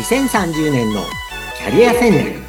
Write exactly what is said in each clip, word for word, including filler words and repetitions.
せんさんじゅうねんのキャリア戦略。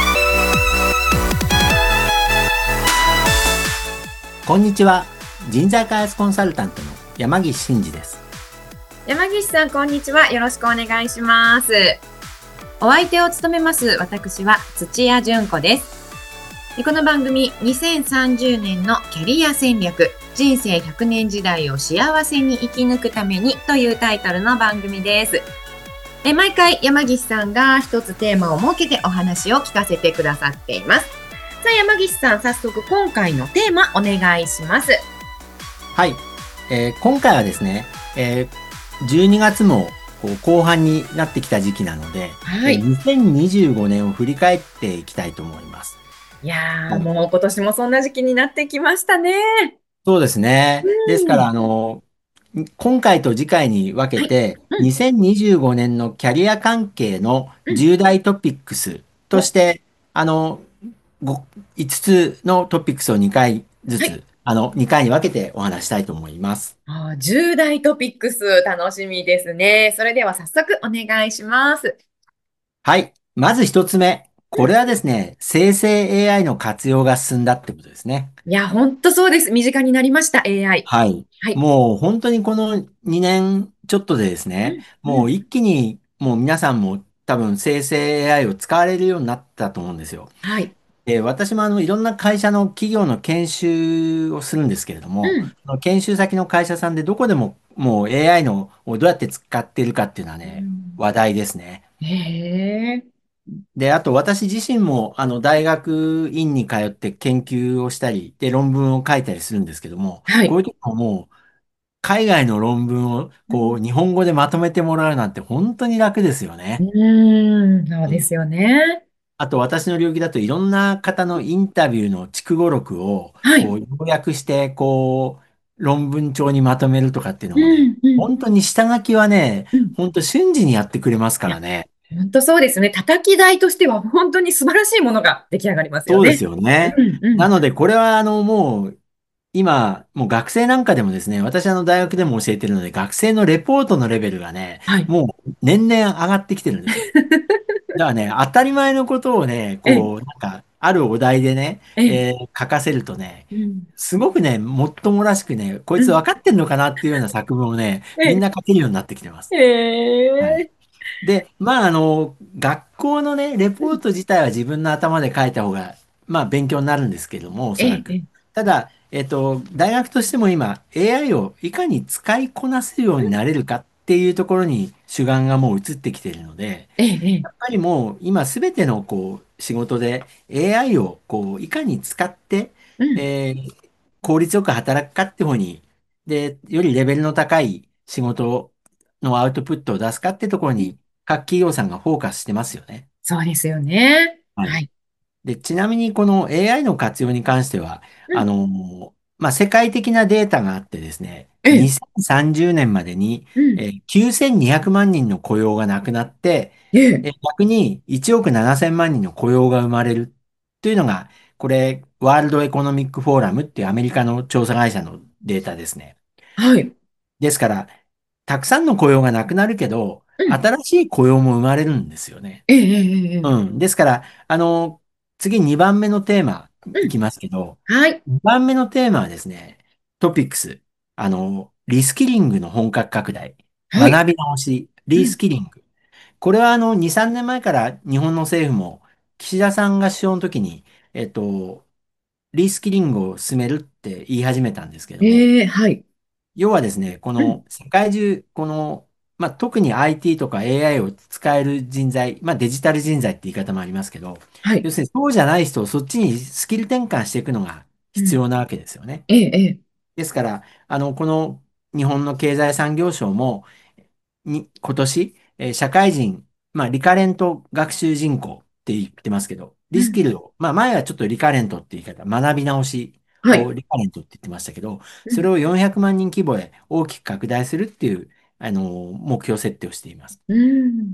こんにちは。人材開発コンサルタントの山岸真嗣です。 山岸さん、こんにちは。よろしくお願いします。お相手を務めます私は土屋純子です。この番組、にせんさんじゅうねんのキャリア戦略、人生ひゃくねん時代を幸せに生き抜くためにというタイトルの番組です。え毎回山岸さんが一つテーマを設けてお話を聞かせてくださっています。さあ山岸さん、早速今回のテーマお願いします。 はい、えー、今回はですね、えー、じゅうにがつもこう後半になってきた時期なので、 はい、 えー、にせんにじゅうごねんを振り返っていきたいと思います。 いやー、はい、もう今年もそんな時期になってきましたね。 そうですね。 うん、 ですから、あの、今回と次回に分けて、 はい、うん、 にせんにじゅうごねんのキャリア関係の重大トピックスとして、あの、いつつのトピックスをにかいずつ、 はい、 あの、にかいに分けてお話したいと思います。 あ、重大トピックス、楽しみですね。それでは早速お願いします。 はい。まず一つ目。これはですね、生成 エーアイ の活用が進んだってことですね。 いや、本当そうです。身近になりました、エーアイ。 はい。 はい。 もう本当にこのにねんちょっとでですね、 うん、うん。 もう一気にもう皆さんも多分生成 エーアイ を使われるようになったと思うんですよ。 はい。 で、私もあのいろんな会社の企業の研修をするんですけれども、 うん。 その研修先の会社さんでどこでももう エーアイ のをどうやって使っているかっていうのはうね、 ん、 話題ですね。 へえ。 で、あと私自身もあの大学院に通って研究をしたり、で論文を書いたりするんですけども、 はい。 こういう時ももう海外の論文をうん。 こう日本語でまとめてもらうなんて本当に楽ですようね。 ーん、そううん。 ですよね。 あと私の領域だといろんな方のインタビューの筑語録をはい。 こう要約してこう論文帳にまとめるとかっていうのうもね、 ん、うん、 本当に下書きはね、 うん。 本当瞬時にやってくれますかいや、 らね。 本当そうですね。叩き台としては本当に素晴らしいものが出来上がりますよね。 そうですよね。 うん、うん。 なのでこれはあのもう今、もう学生なんかでもですね、私あの大学でも教えてるので、学生のレポートのレベルがね、 はい。 もう年々上がってきてるんですよ。だからね、当たり前のことをね、 ええ、 こう、なんか、あるお題でね、 ええ、 えー書かせるとね、 うん、 すごくね、もっともらしくね、こいつうん、 分かってんのかなっていうような作文をね、みんえな書けるようになってきてます。 え、 はい。 ええ、 で、まあ、あの、学校のね、レうん、 ポート自体は自分の頭で書いた方が、まあ、勉強になるんですけども、おええ、えそらく。 え、 ただ、えっと、大学としても今、エーアイ をいかに使いこなせるようになれるかっていうところに主眼がもう移ってきているので、 ええ、ええ、 やっぱりもう今すべてのこう仕事で エーアイ をこういかに使って、 うん、 えー効率よく働くかって方に、で、よりレベルの高い仕事のアウトプットを出すかってところうん、 に各企業さんがフォーカスしてますよね。 そうですよね。 はい。 はい。 で、ちなみにこの エーアイ の活用に関しては、あうん、 の、まあ、世界的なデータがあってですね、 ええ、 にせんさんじゅうねんまでに、 うん、 えーきゅうせんにひゃくまん人の雇用がなくなって、 ええ、 えー逆にいちおくななせんまん人の雇用が生まれるというのが、これ、ワールドエコノミックフォーラムっていうアメリカの調査会社のデータですね。 はい。 ですから、たくさんの雇用がなくなるけど、 うん、 新しい雇用も生まれるんですよね。 ええ、ええ、ええ、 うん。ですから、あの、次にばんめのテーマいうん、 きますけど、 はい。 にばんめのテーマはですね、トピックス。あの、リスキリングの本格拡大。 はい。 学び直し、リスうん、 キリング。これはあの、に、さんねんまえから日本の政府も、岸田さんが首相の時に、えっと、リスキリングを進めるって言い始めたんですけども、 ええ、はい。 要はですね、こうん、 の世界中、この、まあ、特に アイティー とか エーアイ を使える人材、まあ、デジタル人材って言い方もありますけど、 はい。 要するにそうじゃない人をそっちにスキル転換していくのがうん、 必要なわけですよね。 ええ、ええ、 ですから、あの、この日本の経済産業省も、に、今年、えー社会人、まあ、リカレント学習人口って言ってますけど、 うん、 リスキルを、まあ、前はちょっとリカレントって言い方、学び直しはい。 をリカレントって言ってましたけど、 うん、 それをよんひゃくまん人規模へ大きく拡大するっていう、あの、目標設定をしています。 うん、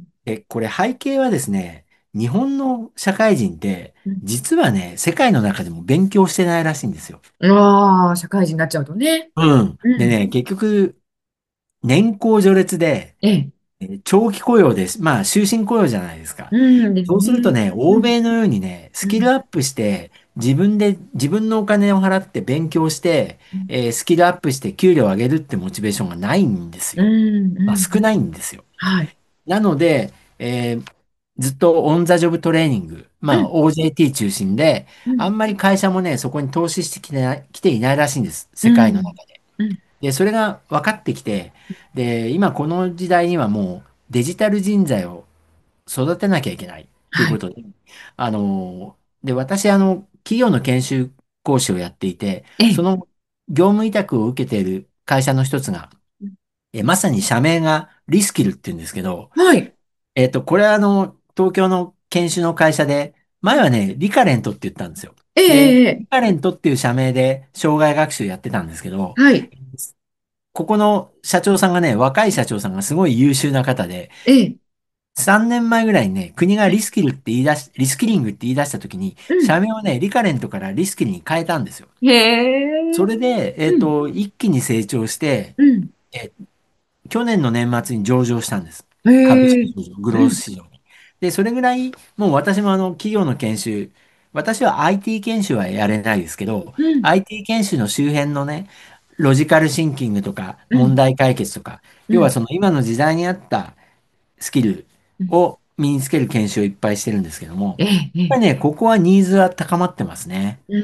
で、これ背景はですね、日本の社会人って、 うん。 実はね、世界の中でも勉強してないらしいんですよ。 ああ、社会人になっちゃうとね。 うん。 うん、 でね、結局、年功序列で、 ええ、 ー長期雇用です。まあ、終身雇用じゃないですか。 うんですそうするとね。 ね、 うん、 欧米のようにね、スうん、 キルアップして、自分で、自分のお金を払って勉強して、 うん、 えースキルアップして給料を上げるってモチベーションがないんですうよ。 ん、 まあ、 うん。 少ないんですよ。 はい。 なので、えーずっとオンザジョブトレーニング、まあうん、 オージェーティー 中心で、 うん、 あんまり会社もね、そこに投資してきてない、来ていないらしいんです。世界のうん、 中で。 うん。 で、それが分かってきて、で、今この時代にはもうデジタル人材を育てなきゃいけないっていうはい。 ことで、あの、で、私、あの、企業の研修講師をやっていて、 ええ。 その業務委託を受けている会社の一つが、え、まさに社名がリスキルっていうんですけど、 はい。 えっと、これはあの、東京の研修の会社で、前はね、リカレントって言ったんですよ。 えで、 え、ええリカレントっていう社名で障害学習やってたんですけど、 はい。 ここの社長さんがね、若い社長さんがすごい優秀な方で、 ええ。 さんねんまえぐらいにね、国がリスキルって言い出し、リスキリングって言い出した時に、 うん。 社名をね、リカレントからリスキルに変えたんですよ。 へえ。 それで、えっうん、 と、一気に成長して、 うん。 え去年の年末に上場したんです。株へえ。 式市場、グロースうん、 市場に。で、それぐらい、もう私もあの、企業の研修、私は アイティー 研修はやれないですけど、 うん、 アイティー 研修の周辺のね、ロジカルシンキングとか、 うん、 問題解決とか、 うん、 要はその今の時代に合ったスキルうん。 を身につける研修をいっぱいしてるんですけども、 ええ、ええ。 やっぱりね、ここはニーズは高まってますね。 うん、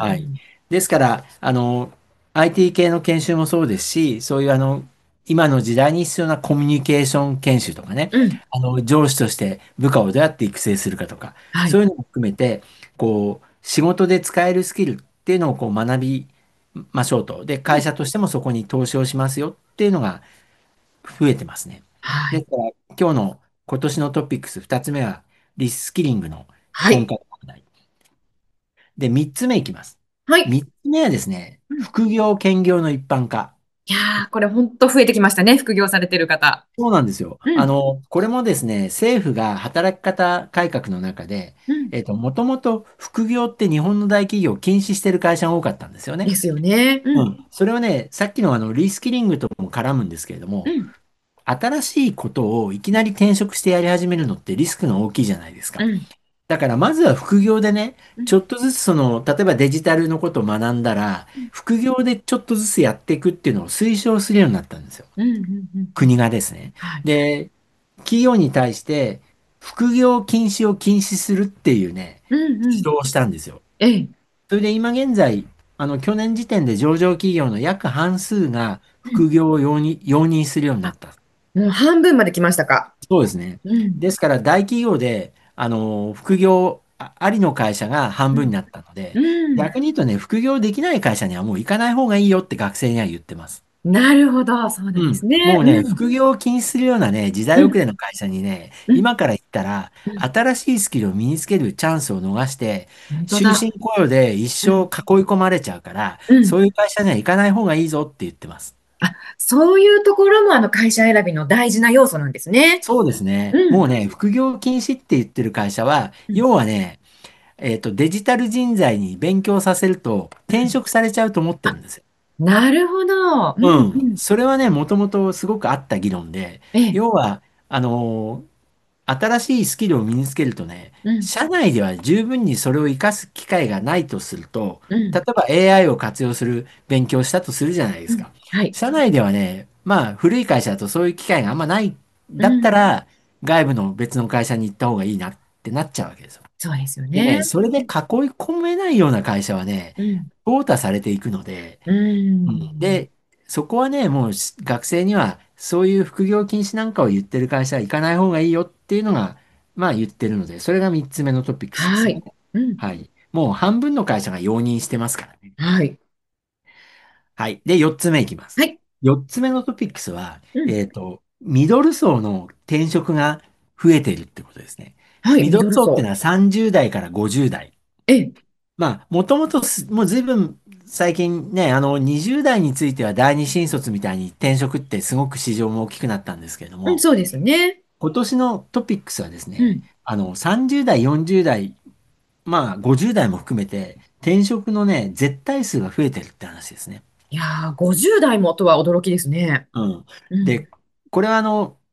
はい。ですから、あの、アイティー 系の研修もそうですし、そういうあの、今の時代に必要なコミュニケーション研修とかね、 うん。 あの、上司として部下をどうやって育成するかとか、 はい。 そういうのも含めて、こう、仕事で使えるスキルっていうのをこう学びましょうと。で、 うん会社としてもそこに投資をしますよっていうのが増えてますね。 はい。 ですから、今日の今年のトピックスふたつめは、リスキリングのはい。 本格拡大。で、みっつめいきます。 はい。 みっつめはですね、 うん副業、兼業の一般化。 いやー、これ本当増えてきましたね。副業されてる方。 そうなんですよ。 うん、 あの、これもですね、政府が働き方改革の中で、 うん。 えっと、もともと副業って日本の大企業を禁止してる会社が多かったんですよね。 ですよね。うん、 うん。それはね、さっきのあの、リスキリングとも絡むんですけれども、 うん、 新しいことをいきなり転職してやり始めるのってリスクの大きいじゃないですか。 うん、 だからまずは副業でね、 うん、 ちょっとずつその、例えばデジタルのことを学んだら、副業でちょっとずつやっていくっていうのを推奨するようになったんですよ。 うん、うん、うん。うん国がですね。 はい。 で、企業に対して副業禁止を禁止するっていうね、 うん、うん。 指導をしたんですよ。 ええ。 それで今現在、あの、去年時点で上場企業の約半数がうん副業を容認、容認するようになあ、 った。 もう半分まで来ましたか。 そうですね。 うん、 ですから大企業で、あの、副業あありの会社が半うん、 分になったので、 うん。 逆に言うとね、副業できない会社にはもう行かない方がいいよって学生には言ってます。 なるほど。そうなんうん。 ですね。 もうね、 うん、 副業を禁止するようなね、時代遅うん、 れの会社にね、 うん、 今から行ったら、 うん。 新しいスキルを身につけるチャンスを逃して、 本当だ。 終身雇用で一生囲いうん、 込まれちゃうから、 うん。 そういう会社には行かない方がいいぞって言ってます。 あ、そういうところもあの会社選びの大事な要素なんですね。 そうですね。 うん、 もうね、副業禁止って言ってる会社は、 うん、 要はね、えっと、デジタル人材に勉強させると転うん。 職されちゃうと思ってるんですよ。 なるほど。うん、 うん。 うん。 それはね、もともとすごくあった議論で、 ええ、 要は、あのー新しいスキルを身につけるとね、 うん、 社内では十分にそれを活かす機会がないとすると、 うん、 例えば エーアイ を活用する勉強をしたとするじゃないでうん。 すか。 はい。 社内ではね、まあ古い会社だとそういう機会があんまない、だったうん。 ら外部の別の会社に行った方がいいなってなっちゃうわけですよ。 そうですよでね、 ね。 それで囲い込めないような会社はね、 うん、 淘汰されていくので、 ううん、 ん。 で、そこはね、もうし学生にはそういう副業禁止なんかを言ってる会社は行かない方がいいよっていうのが、まあ言ってるので、それがみっつめのトピックスですね。 はい。うん、 はい。もう半分の会社が容認してますからね。 はい。 はい。で、よっつめいきます。 はい。 よっつめのトピックスは、 うん。 えっと、ミドル層の転職が増えているってことですね。 はい。ミミドルドル層。 層っていうのはさんじゅう代からごじゅう代。 ええ。 まあ、もともとす、もうずいぶん最近ね、あの、にじゅう代については第二新卒みたいに転職ってすごく市場も大きくなったんですけれどうん、 も、 そうですね。 今年のトピックスはですね、 うん。 あの、さんじゅう代、よんじゅう代、まあ、ごじゅう代も含めて、転職のね、絶対数が増えてるって話ですね。 いやー、ごじゅう代もとは驚きですね。 うん。 うん。 で、これはあの、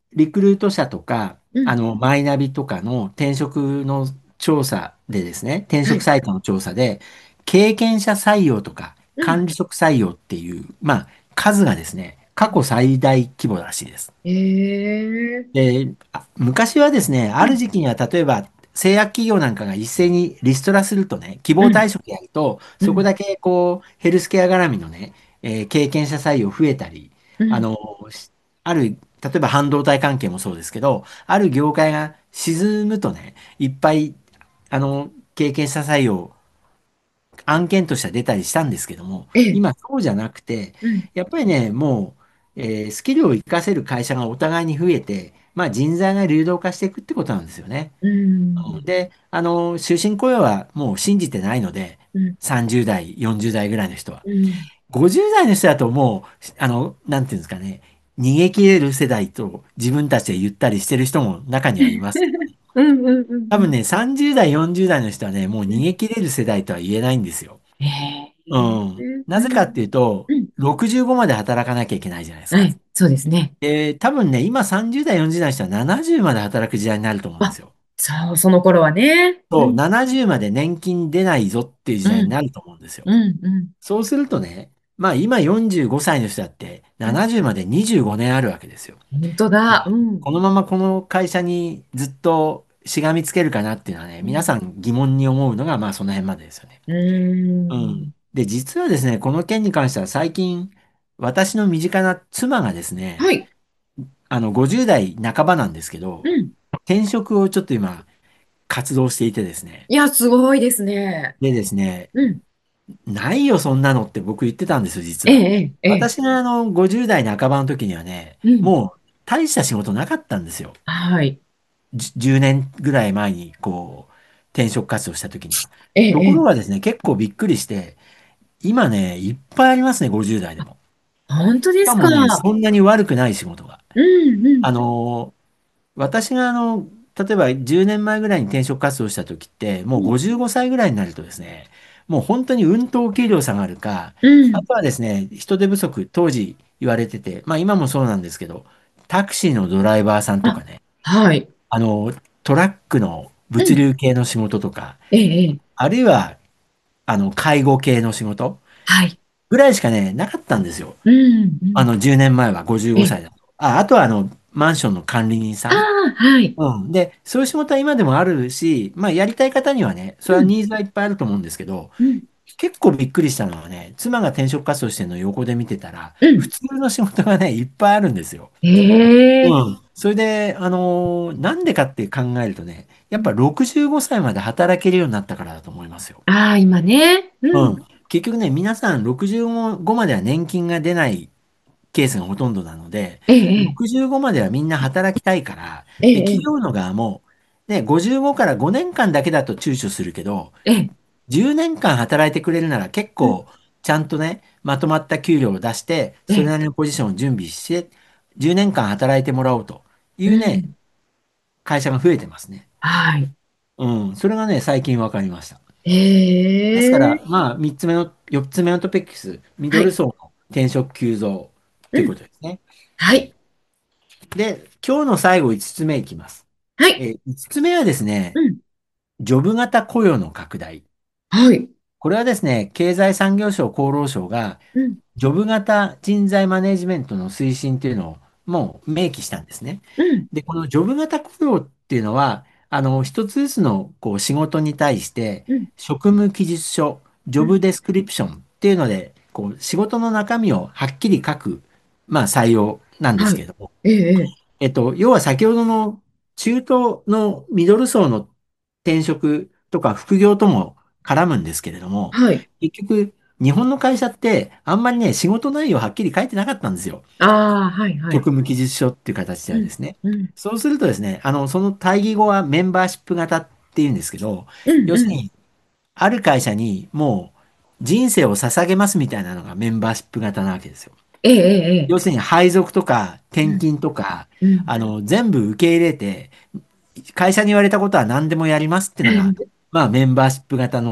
リクルート社とか、 うん。 あの、マイナビとかの転職の調査でですね、転はい。 職サイトの調査で、経験者採用とかうん。 管理職採用っていう、まあ、数がですね、過去最大規模らしいです。 ええで、あ昔はですね、あうん。 る時期には例えば製薬企業なんかが一斉にリストラするとね、希うん。 望退職やると、 うん。 そこだけこう、ヘルスケア絡みのね、えー経験者採用増えたり、 うん。 あの、しある、例えば半導体関係もそうですけど、ある業界が沈むとね、いっぱい、あの、経験者採用案件としては出たりしたんですけども、 ええ。 今そうじゃなくて、 うん。 やっぱりね、もう、えースキルを活かせる会社がお互いに増えて、まあ人材が流動化していくってことなんですよね。 うん。 うんで、あの、終身雇用はもう信じてないので、 うん。 さんじゅう代、よんじゅう代ぐらいの人は。 うん。 ごじゅう代の人だともう、あの、なんていうんですかね、逃げ切れる世代と自分たちで言ったりしてる人も中にはいます。 うん。うん。うん。うん。 多分ね、さんじゅう代、よんじゅう代の人はね、もううん。 逃げ切れる世代とは言えないんですよ。 ええうん。なうん。 ぜかっていうと、 うん。 ろくじゅうごまで働かなきゃいけないじゃないですか。 はい。そうですね。 えー多分ね、今さんじゅう代、よんじゅう代の人はななじゅうまで働く時代になると思うんであ、 すよ。 そう、その頃はね。うそう、 ん。 ななじゅうまで年金出ないぞっていう時うん。 代になると思うんですよ。 うん。うん。 そうするとね、まあ今よんじゅうごさいの人だってうん。 ななじゅうまでにじゅうごねんあるわけですよ。 本当だ。うん。 このままこの会社にずっとしがみつけるかなっていうのはね、 うん。 皆さん疑問に思うのがまあその辺までですよね。 うーうん。 ん。 で、実はですね、この件に関しては最近、私の身近な妻がですね、 はい。 あの、ごじゅう代半ばなんですけど、 うん。 転職をちょっと今、活動していてですね。 いや、すごいですね。 でですね、 うん。 ないよ、そんなのって僕言ってたんですよ、実えは。 え、ええ、ええ。 私があの、ごじゅう代半ばの時にはね、 うん。 もう、大した仕事なかったんですよ。 はい。 じじゅうねんぐらい前に、こう、転職活動した時には。 ええ、 とええ。 ころがですね、結構びっくりして、今ね、いっぱいありますね、ごじゅう代でも。 本当ですか。 しかもね、そんなに悪くない仕事が。 うん、うん。 あの私があの、例えばじゅうねんまえぐらいに転職活動した時って、もううん、 ごじゅうごさいぐらいになるとですね、もう本当に運当給料下がるか、 うん。 あとはですね、人手不足、当時言われてて、まあ今もそうなんですけど、タクシーのドライバーさんとあ、 かね、 はい。 あの、トラックの物うん。 流系の仕事とか、 ええ、ええ。 あるいは、あの、介護系の仕事はい。 ぐらいしかね、なかったんですよ。 うん、うん。 あの、じゅうねんまえは55 ええ。 歳だと。あ、あとはあの、マンションの管理人さあん。 あ、はい。 うん。で、そういう仕事は今でもあるし、まあ、やりたい方にはね、それはうん、 ニーズはいっぱいあると思うんですけど、 うん、 結構びっくりしたのはね、妻が転職活動してるのを横で見てたら、 うん。 普通の仕事がね、いっぱいあるんですよ。 ええ。 うん。それで、あのーなんでかって考えるとね、やっぱうんろくじゅうごさいまで働けるようになったからだと思いますよ。 ああ、今ね。うん。 うん。結局ね、皆さんろくじゅうごまでは年金が出ないケースがほとんどなので、 ええ、 ろくじゅうごまではみんな働きたいから、で、 ええ、え企業の側も、ね、ごじゅうごからごねんかんだけだと躊躇するけど、 え、ええ。 じゅうねんかん働いてくれるなら結うん、 構ちゃんとね、まとまった給料を出して、 ええ。 それなりのポジションを準備して、じゅうねんかん働いてもらおうというね、 うん。 会社が増えてますね。 はい。 うん、それがね、最近分かりました。ですから、 ええ。 まあ、みっつめの、よっつめのトピックス、ミはい。 ドル層の転職急増っていうこうん。 とですね。 はい。 で、今日の最後いつつめいきます。 はい。 えー、いつつめはですね、 うん。 ジョブ型雇用の拡大。 はい。 これはですね、経済産業省、厚労省が、 うん。 ジョブ型人材マネジメントの推進というのをもう明記したんですね。 うん。 で、このジョブ型雇用っていうのは、あの、一つずつのこう仕事に対して、 うん。 職務記述書、ジうん。 ョブデスクリプションっていうので、こう仕事の中身をはっきり書く、まあ採用なんですはい。 けれども、 ええ、ええっと、要は先ほどの中東のミドル層の転職とか副業とも絡むんですけれども、 え。はい。 結局、日本の会社ってあんまりね、仕事内容はっきり書いてなかったんですよ。 ああ、はい、はい。 職務記述書っていう形でうん。 はですね。 うん。 そうするとですね、あの、その対義語はメンバーシップ型っていうんですけど、 うん。うん。 要するに、ある会社にもう人生を捧げますみたいなのがメンバーシップ型なわけですよ。 ええ、ええ、ええ要するに配属とか転うん。 勤とか、 うん。 あの、全部受け入れて、会社に言われたことは何でもやりますっていうのが、まあメンバーシップ型の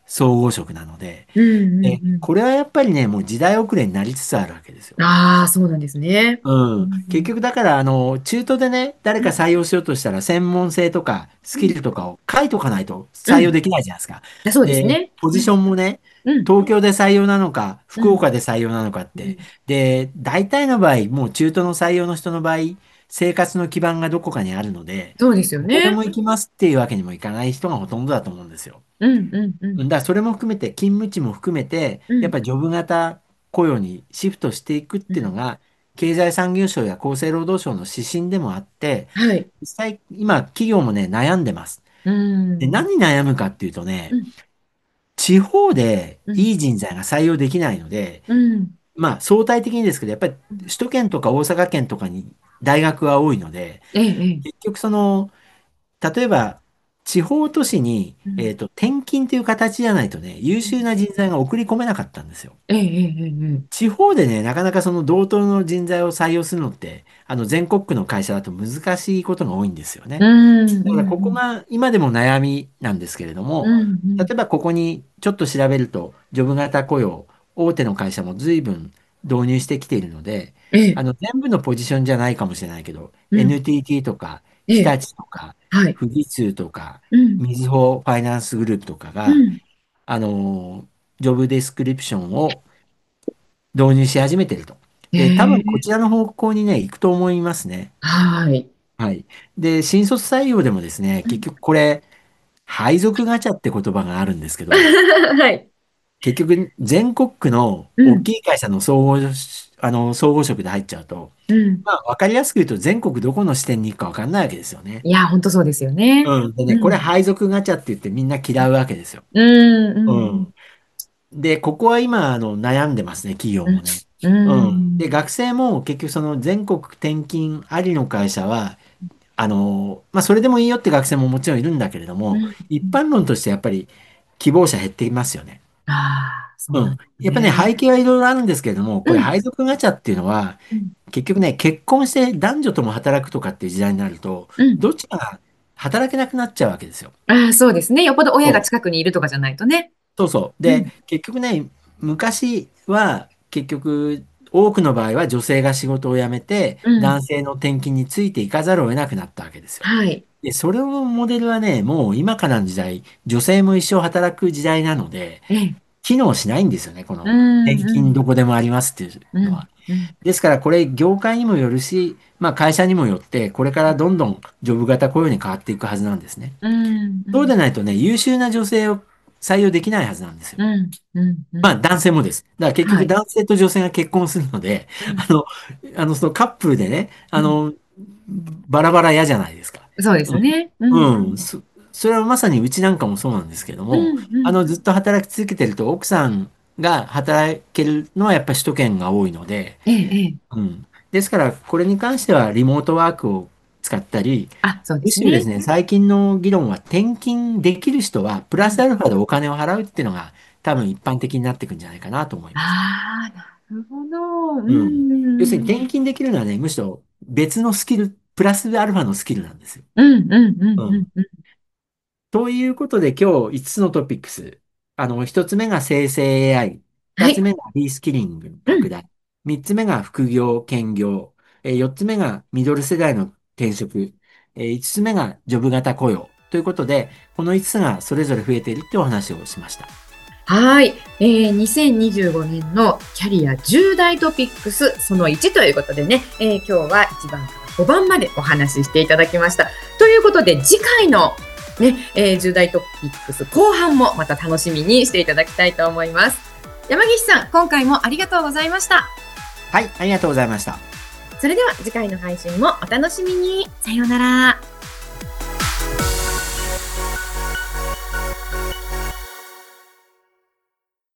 総合職なので、 うんうんで、 うん。 これはやっぱりね、もう時代遅れになりつつあるわけですよ。 ああ、そうなんですね。 うん。 うん結局だから、あの、中途でね、誰うんか採用しようとしたら、専門性とか、スキうんルとかを書いとかないとうん。 採用できないじゃないですか。 あ、そうですで、 ね。 ポジシうんョンもね、 うん東京で採用なのか、福うん岡で採用なのかって。 うんで、大体の場合、もう中途の採用の人の場合、生活の基盤がどこかにあるので、 そうですよどこでね。 も行きますっていうわけにもいかない人がほとんどだと思うんですよ。 うんうんうんだからそれも含めて、勤務地も含めて、 うんやっぱりジョブ型雇用にシフトしていくっうんていうのが、経済産業省や厚生労働省の指針でもあって、 はい。 実際、今、企業もね、悩んでます。 うで、 ん何に悩むかっていうとね、 うん地方でうんいい人材が採用できないので、 うんまあ、相対的にですけど、やっぱり首都圏とか大阪県とかに大学は多いので、 ええええ結局その、例えば、地方都市に、 うんえっと、転勤という形じゃないとね、優秀な人材が送り込めなかったんですよ。 ええええええ地方でね、なかなかその同等の人材を採用するのって、あの全国区の会社だと難しいことが多いんですよね。 うんうだからここんが今でも悩みなんですけれどうも、 んうん例えばここにちょっと調べると、ジョブ型雇用、大手の会社も随分導入してきているので、 ええあの全部のポジションじゃないかもしれないけど、 うんエヌティーティー とか、日ええ立とか、 はい。 富士通とか、 うんみずほファイナンスグループとかが、 うんあの、ジョブディスクリプションを導入し始めてると。 えで、多分こえちらの方向にね、行くと思いますね。 はい。 はい。で、新卒採用でもですね、結うん局これ、配属ガチャって言葉があるんですけど、 はい。 結局全国区の大うんきい会社の総合、あの、総合職で入っちゃうと、 うんまあ、わかりやすく言うと全国どこの支店に行くかわかんないわけですよね。 いや、本当そうですよね。 うん。でね、これうん配属ガチャって言ってみんな嫌うわけですよ。 うんううんん。で、ここは今、あの、悩んでますね、企業うんもね。 ううん。で、 ん学生も結局その全国転勤ありの会社は、あの、まあ、それでもいいよって学生ももちろんいるんだけれども、 うん一般論としてやっぱり希望者減っていますよね。 ああ、そううん。 なんですやっぱね、 ね。 背景はいろいろあるんですけれども、これうん配属ガチャっていうのは、 うん結局ね、結婚して男女とも働くとかっていう時代になると、 うんどっちかが働けなくなっちゃうわけですよ。 ああ、そうですね。よっぽど親がそう近くにいるとかじゃないとね。 そうそう。で、 うん結局ね、昔は結局、多くの場合は女性が仕事を辞めて、 うん男性の転勤についていかざるを得なくなったわけですよ。 はい。 で、それのモデルはね、もう今からの時代、女性も一生働く時代なので、 ええ。 機能しないんですよね、こうの転んうん勤どこでもありますっていううんのは。 うんですから、これ、業界にもよるし、まあ、会社にもよって、これからどんどんジョブ型雇用に変わっていくはずなんですね。 うんうそうんでないとね、優秀な女性を採用できないはずなんですよ。 うんうんうんまあ、男性もです。だから結はい。 局男性と女性が結婚するので、 うんあの、あの、そのカップルでね、あうんの、バラバラ嫌じゃないですか。 そうですね。うんううん、うんん。そ、それはまさにうちなんかもそうなんですけどうも、 んうんあの、ずっと働き続けてると、奥さんが働けるのはやっぱり首都圏が多いので、 ええええ。 うん。ですから、これに関してはリモートワークを使ったり、 あ、そうですね。 むしろですね、最近の議論は転勤できる人は、プラスアルファでお金を払うっていうのが、多分一般的になっていくんじゃないかなと思います。 ああ、なるほど。ううん。要するにん。 転勤できるのはね、むしろ別のスキル、プラスアルファのスキルなんですよ。 うんうんうんうん。 うんうん。 ということで今日いつつのトピックス。あの、ひとつめが生成 エーアイ。2つはい。 目がリスキリングのうん。 拡大。みっつめが副業、兼業。えーよっつめがミドル世代の転職。えーいつつめがジョブ型雇用。ということで、このいつつがそれぞれ増えているってお話をしました。 はい。えー、にせんにじゅうごねんのキャリアじゅう大トピックスそのいちということでね、えー今日はいちばんからごばんまでお話ししていただきました。ということで次回のね、えー、じゅう大トピックス後半もまた楽しみにしていただきたいと思います。山岸さん、今回もありがとうございました。 はい、ありがとうございました。 それでは次回の配信もお楽しみに。さようなら。